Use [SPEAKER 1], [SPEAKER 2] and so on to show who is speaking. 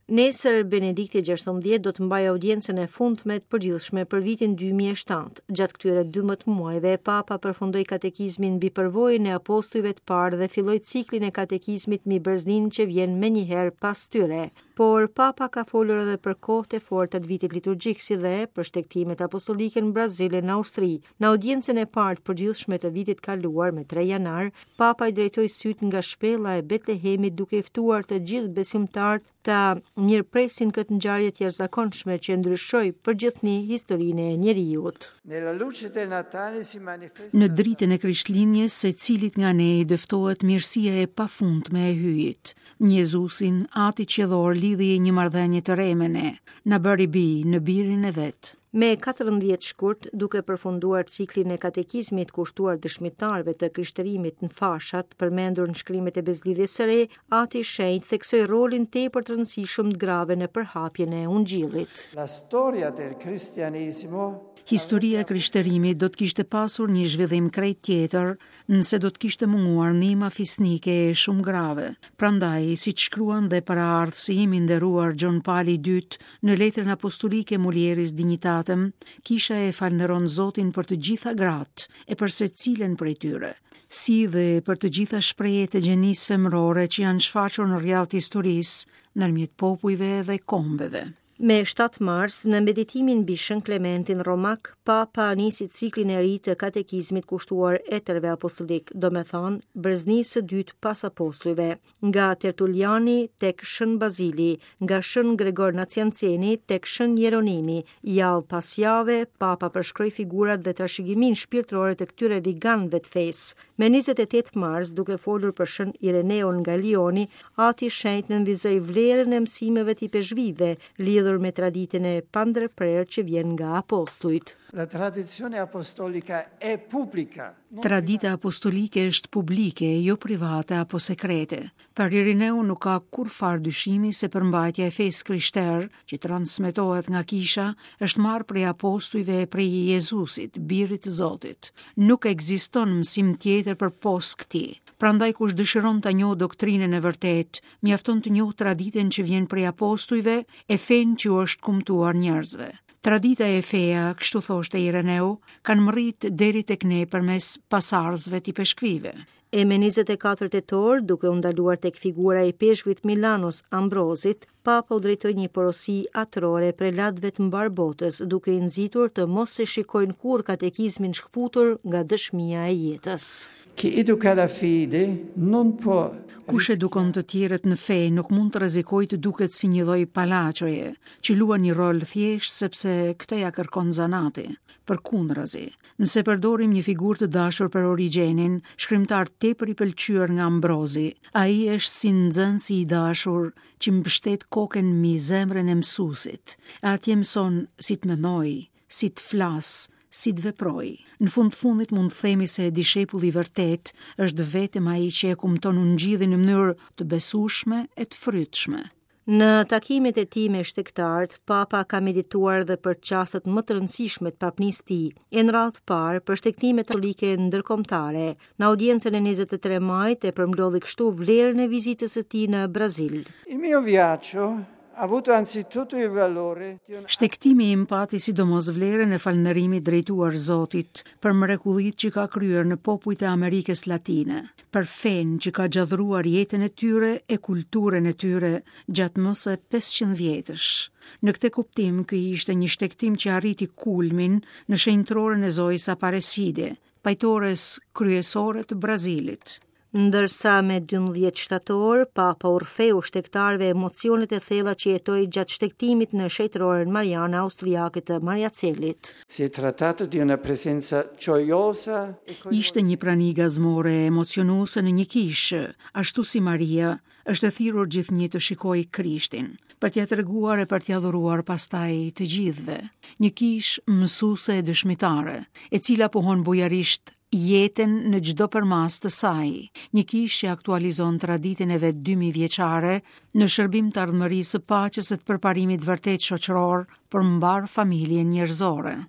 [SPEAKER 1] Nesër Benedikti XVI do të mbajë audiencën e fundme të përgjithshme për vitin 2007. Gjatë këtyre 12 muajve, Papa përfundoi katekizmin mbi përvojën e apostujve të parë dhe filloi ciklin e katekizmit mbi Brezninë që vjen menjëherë pas tyre. Por Papa ka folur edhe për kohët e forta të vitit liturgjik, si dhe për shtektimet apostolike në Brazil e në Austri. Në audiencën e parë të përgjithshme të vitit kaluar me 3 janar, Papa i drejtoi syt nga shpella e Betlehemit duke i ftuar të gjithë besimtarët ta mirëpresin këtë ngjarje të jashtëzakonshme që ndryshoi përgjithëni historinë e njerëzit.
[SPEAKER 2] Në dritën e Krishtlindjes, secilit nga ne i dëftohet mirësia e pafundme e hyjit. Jezusin, Ati qiellor, lidhi një marrëdhënie të re me ne, na bëri bij në birin e vet.
[SPEAKER 1] Me 14 shkurt, duke përfunduar ciklin e katekizmit kushtuar dëshmitarëve të krishtërimit në fashat, përmendur në shkrimet e bezlidhjes së re, Ati i Shenjtë theksoi rolin tepër të rëndësishëm të grave në përhapjen e ungjillit.
[SPEAKER 2] Historia e krishtërimit do të kishte pasur një zhvillim krejt tjetër, nëse do të kishte munguar ndihma fisnike e shumë grave. Prandaj, siç shkruan dhe paraardhësi i nderuar Gjon Pali II në letrën apostolike Mulieris Dignitatem, kisha e falënderon Zotin për të gjitha gratë e për secilën prej tyre, si dhe për të gjitha shprehjet e gjenisë femërore që janë shfaqur në rrjallë të historisë ndërmjet popujve dhe kombeve.
[SPEAKER 1] Me 7 mars, në meditimin mbi Shën Klementin Romak, Papa nisi ciklin e ri të katekizmit kushtuar etërve apostolik, do me thonë Breznisë së dytë pas apostujve, nga Tertuliani tek Shën Bazili, nga Shën Gregor Nacianceni tek Shën Jeronimi. Javë pas jave, Papa përshkroi figurat dhe trashëgimin shpirtërore të këtyre viganëve të fesë. Me 28 mars, duke folur për Shën Ireneun nga Lioni, Ati i Shenjtë nënvizoi vlerën e mësimeve të peshvive, lidhur me traditën e pandërprerë që vjen nga apostujt.
[SPEAKER 3] La tradizione apostolica è pubblica.
[SPEAKER 2] Tradita apostolike është publike, jo private apo sekrete. Për Ireneu nuk ka kurfar dyshimi se përmbajtja e fesë krishterë që transmetohet nga kisha është marrë prej apostujve e prej Jezusit, birit të Zotit. Nuk ekziston mësim tjetër përpos këtij. Prandaj kush dëshiron ta njohë doktrinën e vërtet, mjafton të njohë traditën që vjen prej apostujve e fenë që është kumtuar njerëzve. Tradita e feja, kështu thoshte Ireneu, kanë mërrit deri tek ne përmes pasardhësve të peshkvive.
[SPEAKER 1] E me 24 tetor, duke u ndaluar tek figura e peshkvit Milanos Ambrozit, Papa u drejtoi një porosi atërore prelatëve të mbar botës, duke i nxitur të mos se shikojnë kurrë katekizmin shkputur nga dëshmia e jetës.
[SPEAKER 2] Kush edukon të tjerët në fe nuk mund të rrezikojë të duket si një lloj palaçoje, që luan një rol thjesht sepse këtë ja kërkon zanati. Përkundrazi, nëse përdorim një figurë të dashur për Origenin, shkrimtar tepër i pëlqyer nga Ambrozi, ai është si nxënësi i dashur që mbështet kokën mbi zemrën e mësuesit. Atje mëson si të mendoj, si të flas, si të veproj. Në fundit mund të themi se dishepulli i vërtet është vetëm ai që e kumton ungjillin në mënyrë të besueshme e të frytshme.
[SPEAKER 1] Në takimet e tij me shtektarët, Papa ka medituar dhe për çastet më të rëndësishme të papnisë tij. E në radhë të parë për shtektimet katolike ndërkombëtare. Në audiencën e 23 majit e përmbledhi kështu vlerën e vizitës së tij në Brazil.
[SPEAKER 3] Il mio viaggio ha avuto anzitutto il valore di
[SPEAKER 2] Shtektimi im pati sidomos vlerën e falënderimit drejtuar Zotit për mrekullitë që ka kryer në popujt e Amerikës Latine, për fenë që ka gjallëruar jetën e tyre e kulturën e tyre gjatë më së 500 vjetësh. Në këtë kuptim, ky ishte një shtektim që arriti kulmin në shenjtërorën e Zojës Aparecide, pajtores kryesore të Brazilit.
[SPEAKER 1] Ndërsa me 12 shtator, Papa urfeu shtektarëve emocionet e thella që jetoi gjatë shtektimit në shetërorën mariane austriake të Mariacellit.
[SPEAKER 3] Si è trattato di una presenza gioiosa e
[SPEAKER 2] Ishte një prani gazmore emocionuese në një kishë, ashtu si Maria është e thirrur gjithnjë të shikojë Krishtin, për t'ia treguar e për t'ia dhuruar pastaj të gjithëve. Një kishë mësuese e dëshmitare, e cila pohon bujarisht jetën në çdo përmas të saj. Një kishë që aktualizon traditën e vet 2000 vjeçare në shërbim të ardhmërisë së paqes së përparimit vërtet shoqëror për mbar familjen njerëzore.